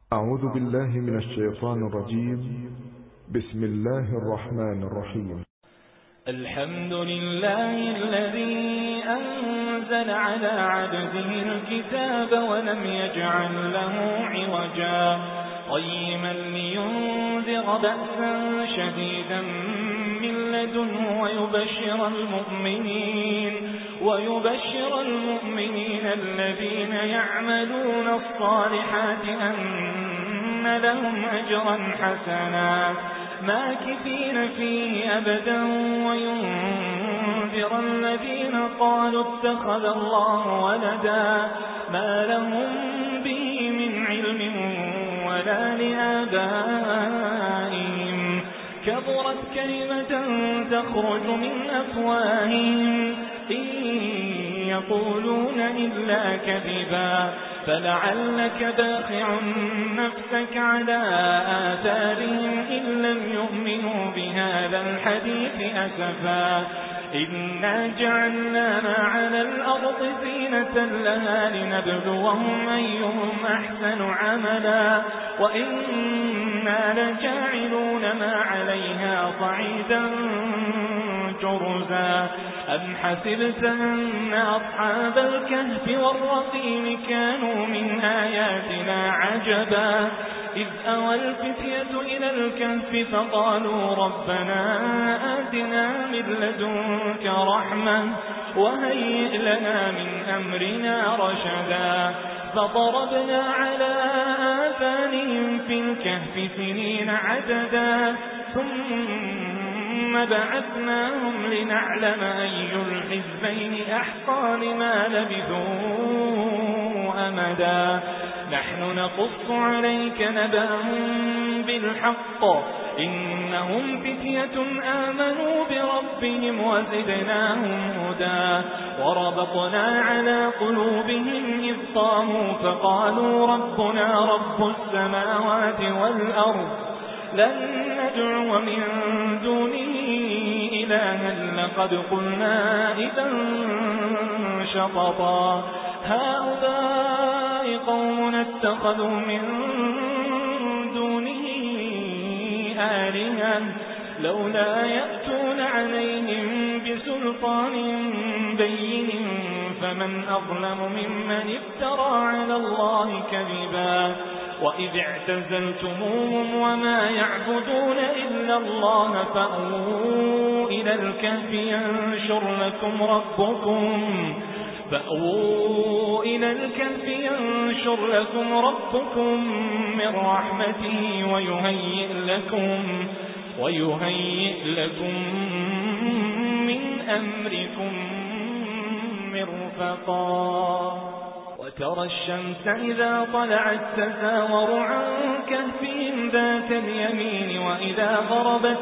أعوذ بالله من الشيطان الرجيم. بسم الله الرحمن الرحيم. الحمد لله الذي أنزل على عبده الكتاب ولم يجعل له عوجا قيما لينذر بأسا شديدا من لدنه ويبشر المؤمنين الذين يعملون الصالحات أن لهم أجرا حسنا ماكثين فيه أبدا وينذر الذين قالوا اتخذ الله ولدا ما لهم به من علم ولا لآبائهم كبرت كلمة تخرج من أفواههم إن يقولون إلا كذبا فلعلك باخع نفسك على آثارهم إن لم يؤمنوا بهذا الحديث أسفا إنا جعلنا ما على الأرض زينة لها لنبلوهم أيهم أحسن عملا وإنا لجاعلون ما عليها صعيدا جرزا أم حسبت أن أصحاب الكهف والرقيم كانوا من آياتنا عجبا إذ أوى الفتية إلى الكهف فقالوا ربنا آتنا من لدنك رحمة وهيئ لنا من أمرنا رشدا فضربنا على آذانهم في الكهف سنين عددا ثم بعثناهم لنعلم أي الحزبين أحصى لما لبثوا أمدا نحن نقص عليك نبأهم بالحق إنهم فتية آمنوا بربهم وزدناهم هدى وربطنا على قلوبهم إذ قاموا فقالوا ربنا رب السماوات والأرض لن ندعو من دونه إلها لقد قلنا إذا شططا هؤلاء قوم اتخذوا من دونه آلهة لولا يأتون عليهم بسلطان بين فمن أظلم ممن افترى على الله كذبا وإذ اعتزلتموهم وما يعبدون إلا الله فأووا إلى الكهف ينشر لكم ربكم من رحمته ويهيئ لكم من أمركم مرفقا وترى الشمس إذا طلعت تزاور عن كهفهم ذات اليمين وإذا غربت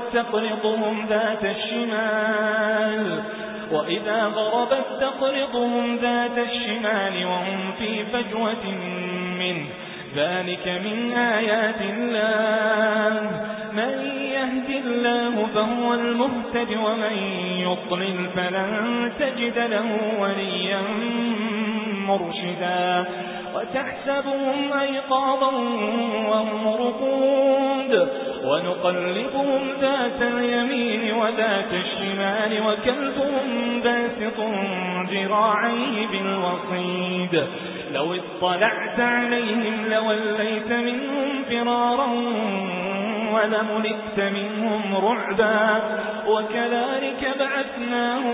تقرضهم ذات الشمال وهم في فجوة منه ذلك من آيات الله من يهد الله فهو المهتد ومن يضلل فلن تجد له وليا مرشدا وتحسبهم أيقاظا وهم رقود ونقلبهم ذات اليمين وذات الشمال وكلبهم باسط ذراعيه بالوصيد لو اطلعت عليهم لوليت منهم فرارا ولملئت منهم رعبا وكذلك بعثناهم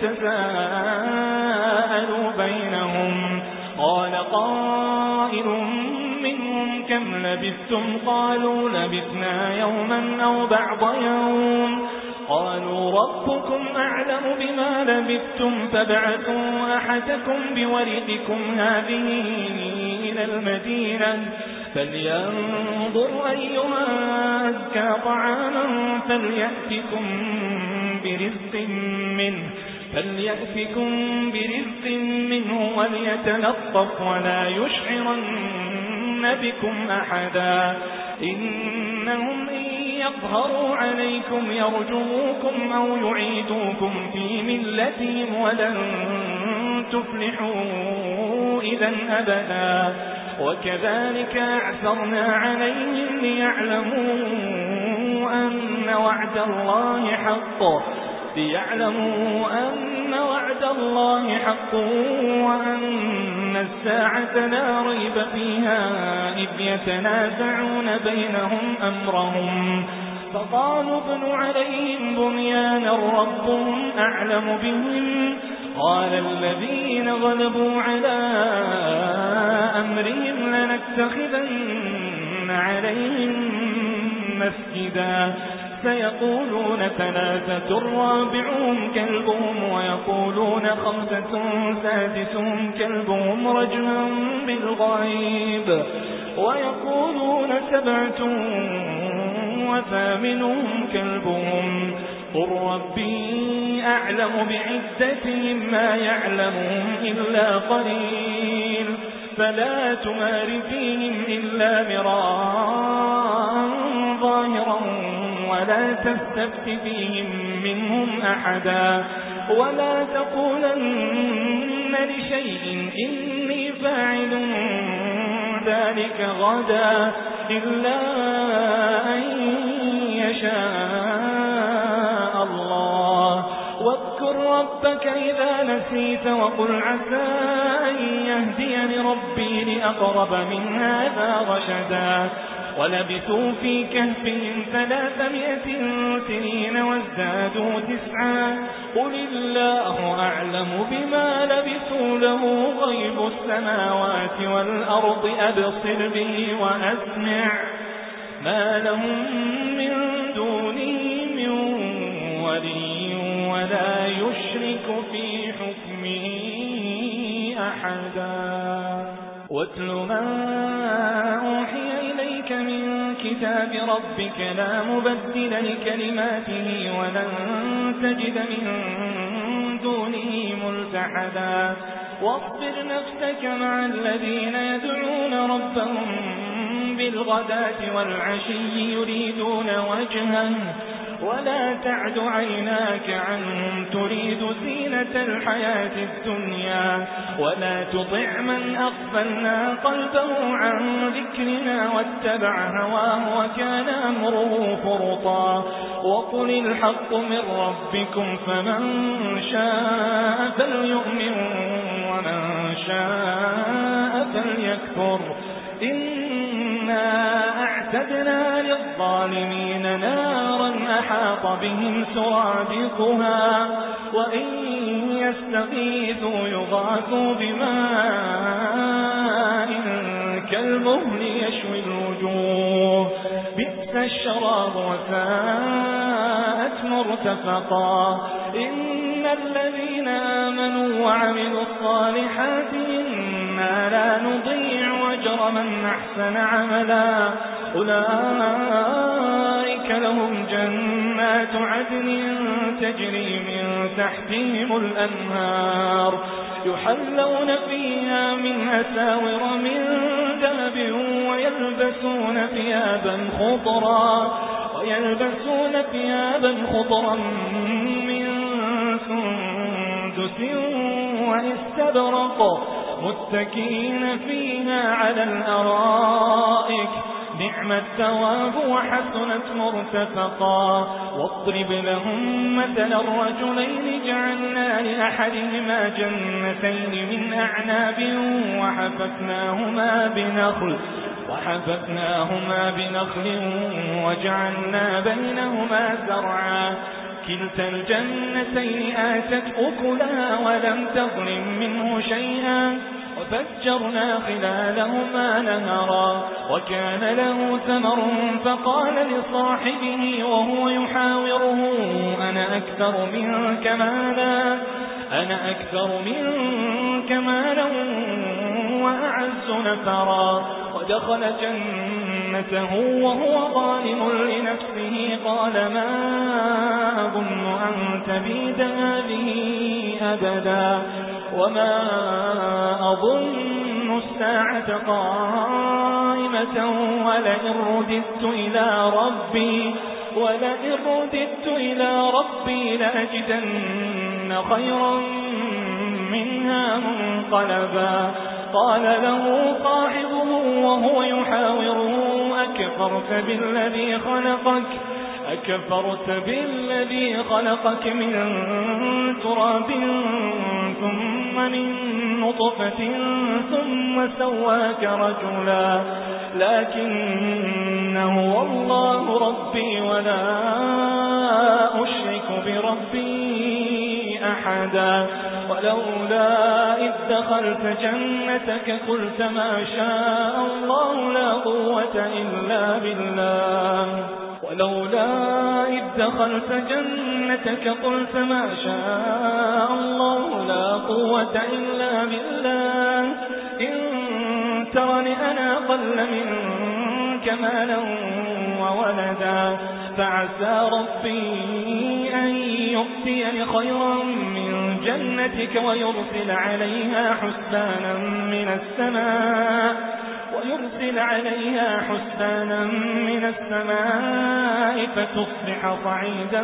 ليتساءلوا بينهم قال قائل منهم كم لبثتم قالوا لبثنا يوما أو بعض يوم قالوا ربكم أعلم بما لبثتم فابعثوا أحدكم بورقكم هذه إلى المدينة فلينظر أيها أزكى طعاما فليأتكم برزق منه وليتلطف ولا يشعرن بكم أحدا إنهم إن يظهروا عليكم يرجموكم أو يعيدوكم في ملتهم ولن تفلحوا إذا أبدا وكذلك أعثرنا عليهم ليعلموا أن وعد الله حق وأن الساعة لا ريب فيها إذ يتنازعون بينهم أمرهم فقالوا ابنوا عليهم بنيانا ربهم أعلم بهم قال الذين غلبوا على أمرهم لنتخذن عليهم مسجدا سيقولون 3 رابعهم كلبهم ويقولون 5 سادسهم كلبهم رجما بالغيب ويقولون 7 وثامنهم كلبهم قل ربي أعلم بعدتهم ما يعلمهم إلا قليل فلا تمار فيهم إلا مراء ظاهرا ولا تستفت فيهم منهم أحدا ولا تقولن لشيء إني فاعل ذلك غدا إلا أن يشاء الله واذكر ربك إذا نسيت وقل عسى أن يهديني ربي لأقرب من هذا رشدا ولبثوا في كهفهم 300 سنين وازدادوا 9 قل الله أعلم بما لبثوا له غيب السماوات والأرض أبصر به وأسمع ما لهم من دونه من ولي ولا يشرك في حكمه أحدا واتل ما أوحي إليك من كتاب ربك لا مبدل لكلماته ولن تجد من دونه ملتحدا واصبر نفسك مع الذين يدعون ربهم بالغداة والعشي يريدون وجهه ولا تعد عيناك عنهم تريد زينة الحياة الدنيا ولا تطع من أغفلنا قلبه عن ذكرنا واتبع هواه وكان أمره فرطا وقل الحق من ربكم فمن شاء فليؤمن ومن شاء فليكفر إنا أعتدنا للظالمين نارا أحاط بهم سرادقها وإن يستغيثوا يغاثوا بماء كالمهل يشوي الوجوه بئس الشراب وساءت مرتفقا إن الذين آمنوا وعملوا الصالحات إنا لا نضيع أجر من أحسن عملا أولئك لهم جنات عدن تجري من تحتهم الأنهار يحلون فيها من أساور من ذهب ويلبسون ثيابا خضرا من سندس واستبرق متكئين فيها على الأرائك نعم الثواب وحسنت مرتفقا واضرب لهم مثل الرجلين جعلنا لأحدهما جنتين من أعناب وحففناهما بنخل وجعلنا بينهما زرعا كلتا الجنتين آتت أكلها ولم تظلم منه شيئا وفجرنا خلالهما نهرا وكان له ثمر فقال لصاحبه وهو يحاوره أنا أكثر منك مالا وأعز نفرا ودخل جنته وهو ظالم لنفسه قال ما أظن أن تبيد هذه أبدا وما أظن الساعة قائمة ولئن رددت إلى ربي لأجدن خيرا منها منقلبا قال له صاحبه وهو يحاوره أكفرت بالذي خلقك من تراب ثم من نطفة ثم سواك رجلا لكن هو الله ربي ولا أشرك بربي أحدا ولولا إذ دخلت جنتك قلت ما شاء الله لا قوة إلا بالله إن ترني أنا أقل منك مالا وولدا فعسى ربي أن يؤتيني خيرا من جنتك ويرسل عليها حسبانا من السماء فتصبح صعيدا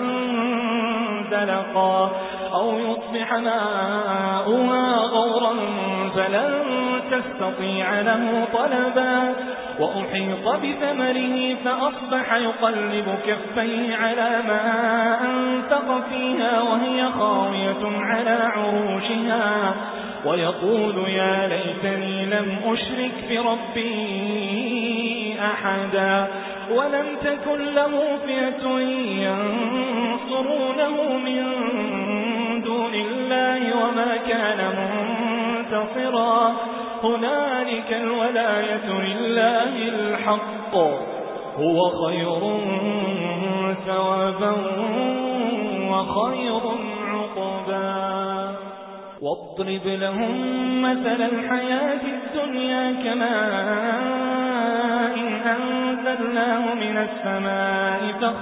زلقا أو يصبح ماؤها غورا فلن تستطيع له طلبا وأحيط بثمره فأصبح يقلب كفيه على ما أنفق فيها وهي خاوية على عروشها ويقول يا ليتني لم أشرك بربي أحدا ولم تكن له فئة ينصرونه من دون الله وما كان منتصرا هنالك الولاية لله الحق هو خير ثوابا وخير عقبا واضرب لهم مثل الحياة الدنيا كماء أنزلناه من السماء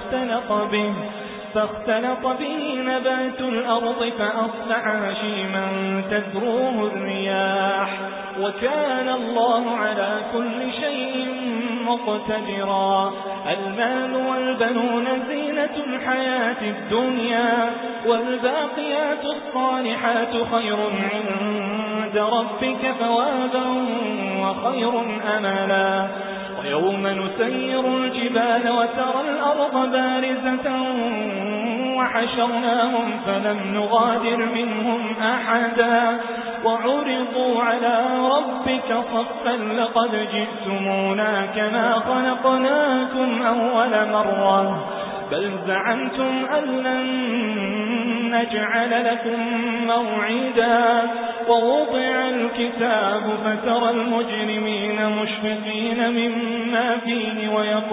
فاختلط به نبات الأرض فأصبح هشيما تذروه الرياح وكان الله على كل شيء مقتدرا المال والبنون زينة الحياة الدنيا والباقيات الصالحات خير عند ربك ثوابا وخير أملا ويوم نسير الجبال وترى الأرض بارزة وحشرناهم فلم نغادر منهم أحدا وعرضوا على ربك صفا لقد جئتمونا كما خلقناكم أول مرة بل زعمتم أن لن نجعل لكم موعدا ووضع الكتاب فترى المجرمين مشفقين مما فيه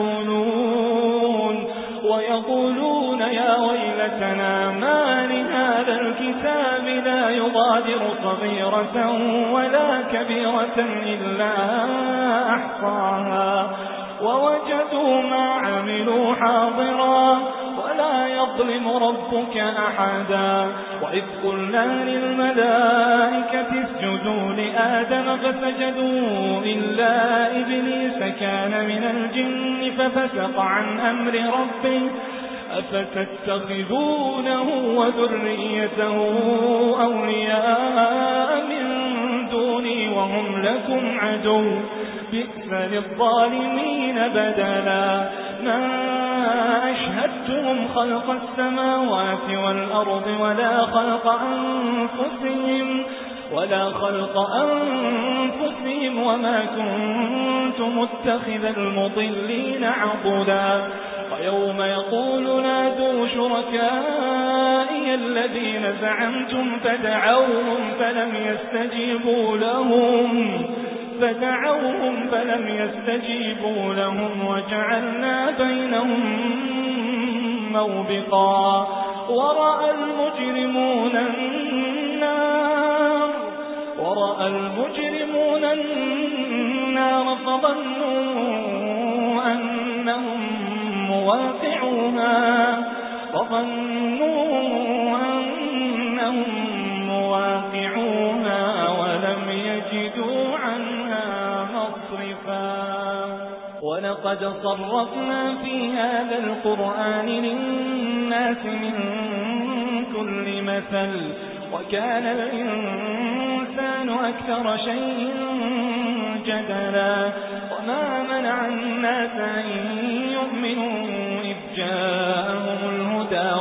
ويقولون يا ويلتنا ما لهذا الكتاب لا يغادر صغيرة ولا كبيرة إلا أحصاها ووجدوا ما عملوا حاضرا ولا يظلم ربك أحدا وإذ قلنا للملائكة اسجدوا لآدم فسجدوا إلا إبليس كان من الجن ففسق عن أمر ربه أفتتخذونه وذريته أولياء من دوني وهم لكم عدو بئس للظالمين بدلا ما أشهدتهم خلق السماوات والأرض ولا خلق أنفسهم وما كنت متخذ المضلين عضدا ويوم يقول نادوا شركائي الذين زعمتم فدعوهم فلم يستجيبوا لهم وجعلنا بينهم موبقا ورأى المجرمون النار فظنوا أنهم مواقعوها ولم يجدوا عنها مصرفا ولقد صرفنا في هذا القرآن للناس من كل مثل وكان الإنسان الإنسان أكثر شيء جدلا وما منع الناس أن يؤمنوا إذ جاءهم الهدى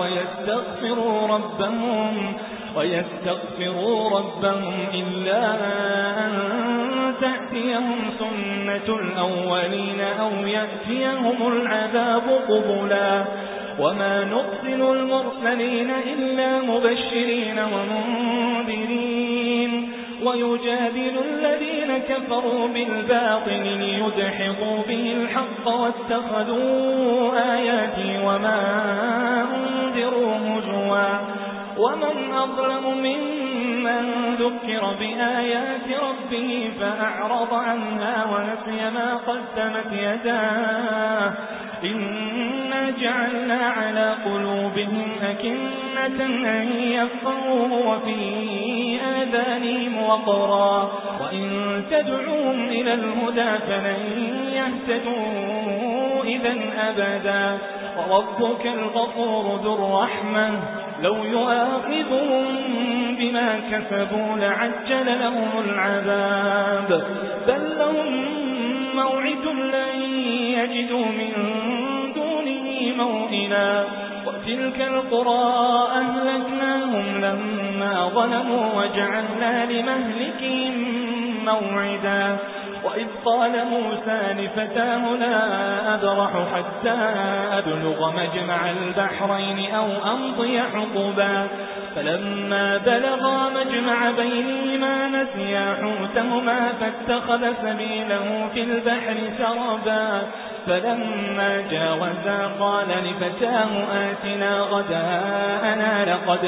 ويستغفروا ربهم إلا أن تأتيهم سنة الأولين أو يأتيهم العذاب قبلا وما نرسل المرسلين إلا مبشرين ومنذرين ويجادل الذين كفروا بالباطل ليدحضوا به الحق واتخذوا آياتي وما أنذروا هزوا ومن أظلم ممن ذكر بآيات ربه فأعرض عنها ونسي ما قدمت يداه إنا جعلنا على قلوبهم أكنة أن يفقهوه وفي آذانهم وقرا وإن تدعوهم إلى الهدى فلن يهتدوا إذن أبدا وربك الغفور ذو الرحمة لو يؤاخذهم بما كسبوا لعجل لهم العذاب بل لهم موعد لن يجدوا من دونه موئلا وتلك القرى أهلكناهم لما ظلموا وجعلنا لمهلكهم موعدا وإذ قال موسى لفتاه لا أبرح حتى أبلغ مجمع البحرين أو أمضي حقبا فلما بلغا مجمع بينهما نسيا حوتهما فاتخذ سبيله في البحر سربا فلما جاوزا قال لفتاه آتنا غداءنا لقد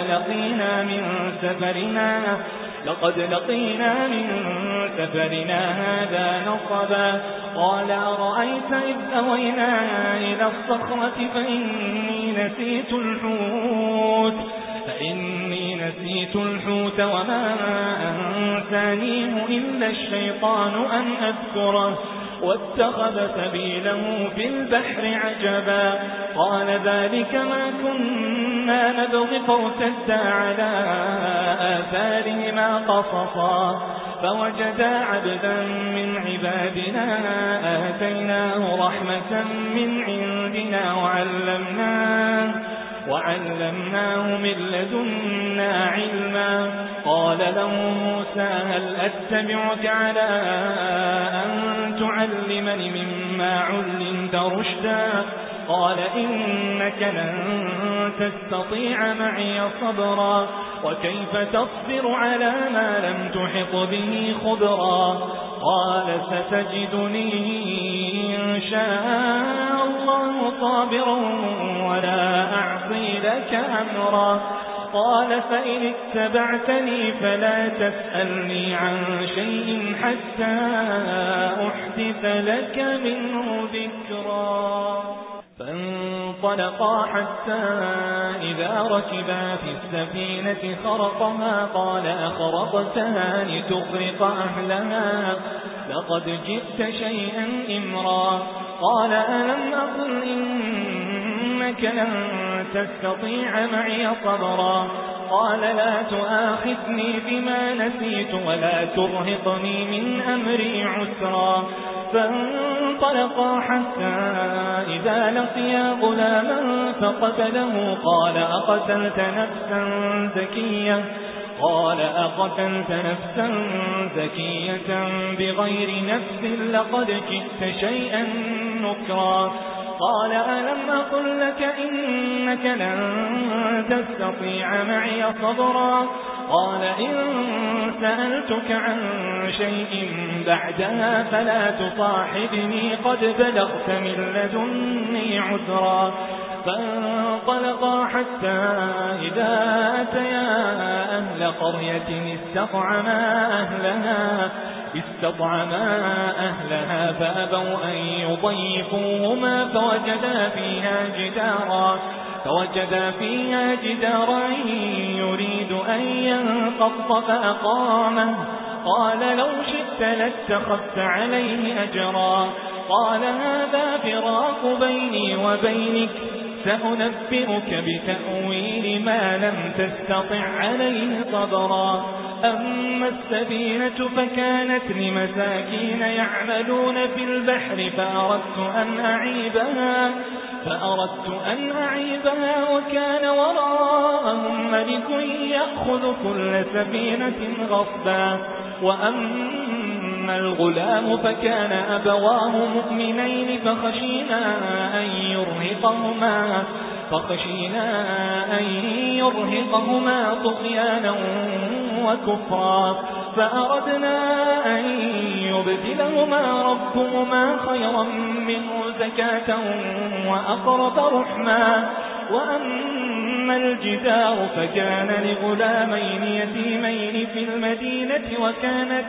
لقينا من سفرنا هذا نصبا قال أرأيت إذ أوينا إلى الصخرة فإني نسيت الحوت وما أنسانيه إلا الشيطان أن أذكره واتخذ سبيله في البحر عجبا قال ذلك ما كنا نبغي فارتدا على آثارهما قصصا فوجدا عبدا من عبادنا آتيناه رحمة من عندنا وعلمناه من لدنا علما قال له موسى هل أتبعك على أن تعلمني مما علمت رشدا قال إنك لن تستطيع معي صبرا وكيف تصبر على ما لم تحط به خبرا قال ستجدني إن شاء الله صابرا ولا أعصي لك أمرا قال فإن اتبعتني فلا تسألني عن شيء حتى أحدث لك منه ذكرا فانطلقا حتى إذا ركبا في السفينة خرقها قال أخرقتها لتغرق أهلها لقد جئت شيئا إمرا قال ألم أقل إنك لن تستطيع معي صبرا قال لا تؤاخذني بما نسيت ولا ترهقني من أمري عسرا فانطلقا حتى إذا لقيا غلاما فقتله قال أقتلت نفسا زكية بغير نفس لقد جئت شيئا نكرا قال ألم أقل لك إنك لن تستطيع معي صبرا قال إن سألتك عن شيء بعدها فلا تصاحبني قد بلغت من لدني عذرا فانطلقا حتى إذا أتيا أهل قرية استطعما أهلها فأبوا أن يضيفوهما فوجدا فيها جدارا يريد أن ينقض فأقامه قال لو شئت لاتخذت عليه أجرا قال هذا فراق بيني وبينك سأنبئك بتأويل ما لم تستطع عليه صبرا أما السفينة فكانت لمساكين يعملون في البحر فأردت أن أعيبها وكان وراءهم ملك يأخذ كل سفينة غصبا. وأما الغلام فكان أبواه مؤمنين فخشينا أن يرهقهما طغيانا وكفرا فأردنا أن يبدلهما ربهما خيرا منه زكاة وأقرب رحما. وأما الجدار فكان لغلامين يتيمين في المدينة وكان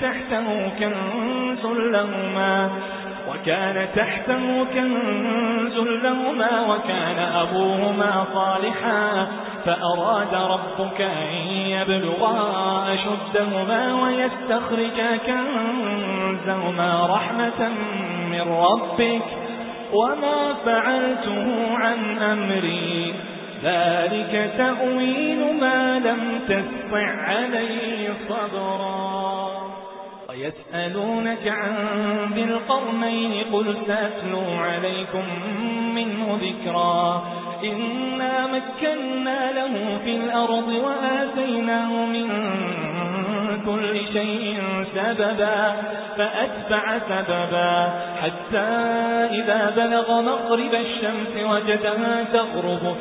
تحته كنز لهما وكان أبوهما صالحا فأراد ربك أن يبلغا أشدهما ويستخرجا كنزهما رحمة من ربك وما فعلته عن أمري ذلك تأويل ما لم تستطع عليه صبرا. ويسألونك عن ذي القرنين قل سأتلو عليكم منه ذكرا. إنا مكنا له في الأرض وآتيناه من كل شيء سببا فأتبع سببا حتى إذا بلغ مغرب الشمس وجدها تغرب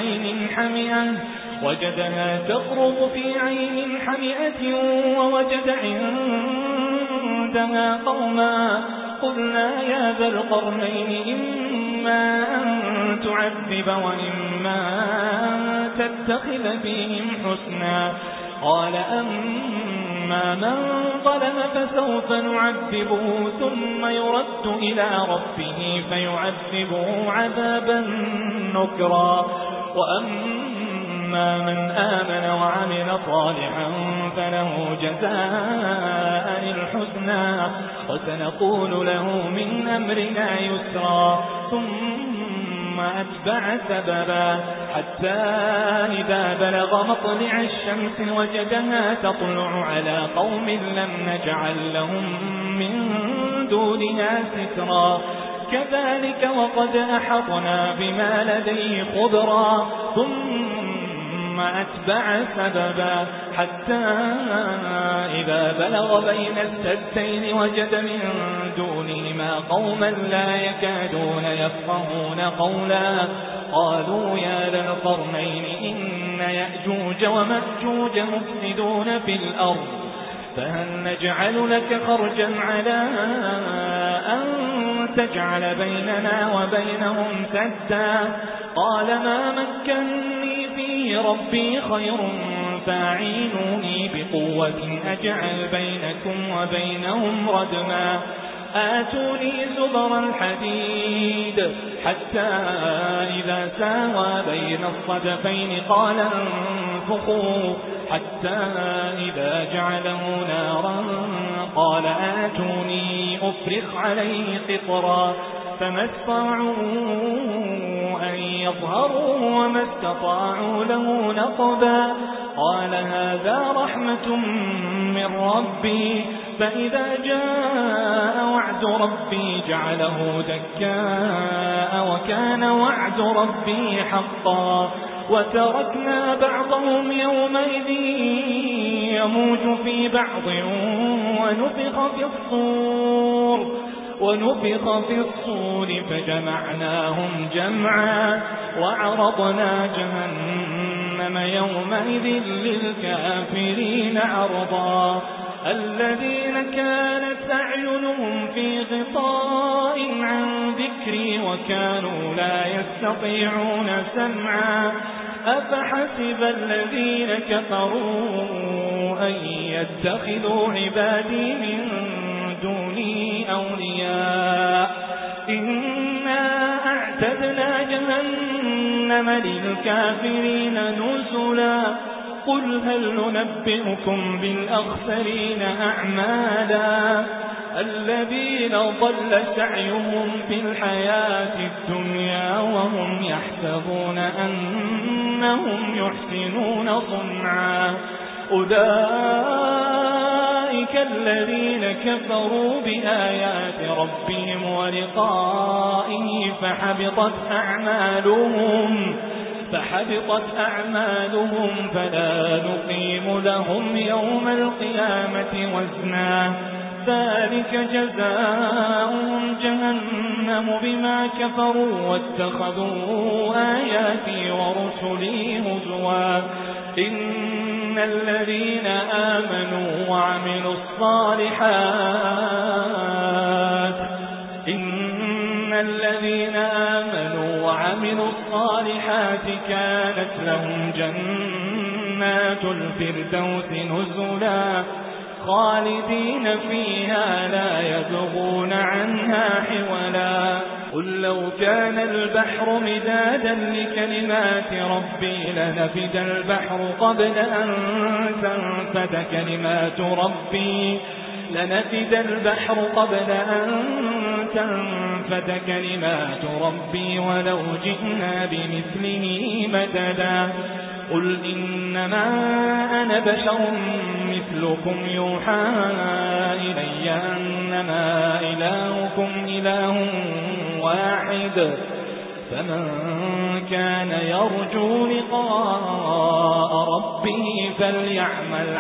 في عين حمئة ووجد عندها قوما قلنا يا ذا القرنين إما أن تعذب وإما أن تتخذ فيهم حسنا. قال أما من ظلم فسوف نعذبه ثم يرد إلى ربه فيعذبه عذابا نكرا. وأما من آمن وعمل صالحا فله جزاء الحسنى وسنقول له من أمرنا يسرا. ثم أتبع سببا حتى إذا بلغ مطلع الشمس وجدها تطلع على قوم لم نجعل لهم من دونها سترا. كذلك وقد أحطنا بما لديه خبرا. ثم أتبع سببا حتى إذا بلغ بين السدين وجد من دونهما قوما لا يكادون يفقهون قولا. قالوا يا ذا القرنين إن يأجوج ومأجوج مفسدون في الأرض فهل نجعل لك خرجا على أن تجعل بيننا وبينهم سدا. قال ما مكنني فيه ربي خير فاعينوني بقوة أجعل بينكم وبينهم ردما. آتوني زبر الحديد حتى إذا ساوى بين الصدفين قال انفخوا حتى إذا جعله نارا قال آتوني أفرغ عليه قطرا. فما استطاعوا أن يظهروا وما استطاعوا له نقبا. قال هذا رحمة من ربي فإذا جاء وعد ربي جعله دكاء وكان وعد ربي حقا. وتركنا بعضهم يومئذ يموج في بعض ونفخ في الصور فجمعناهم جمعا وعرضنا جهنم يومئذ للكافرين عرضا. الذين كانت أعينهم في غطاء عن ذكري وكانوا لا يستطيعون سمعا. أفحسب الذين كفروا أن يتخذوا عبادي من دوني أولياء إنا أعتدنا جهنم للكافرين نزلا. قل هل ننبئكم بالأخسرين أعمالا الذين ضل سعيهم في الحياة الدنيا وهم يحسبون أنهم يحسنون صنعا. أولئك أولئك الذين كفروا بآيات ربهم ولقائه فحبطت أعمالهم فلا نقيم لهم يوم القيامة وزنا ذلك جزاؤهم جهنم بما كفروا واتخذوا آياتي ورسلي هزوا إن الذين آمنوا وعملوا الصالحات كانت لهم جنات الفردوس نزلا خالدين فيها لا يبغون عنها حولا قل لو كان البحر مدادا لكلمات ربي لنفد البحر قبل أن تنفد كلمات ربي ولو جئنا بمثله مددا قل إنما أنا بشر مثلكم يوحى إلي أنما إلهكم إله واحد فمن كان يرجو لقاء ربه فليعمل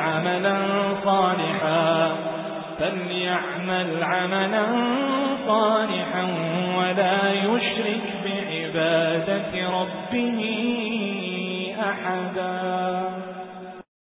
عملا صالحا ولا يشرك بعبادة ربه أحدا.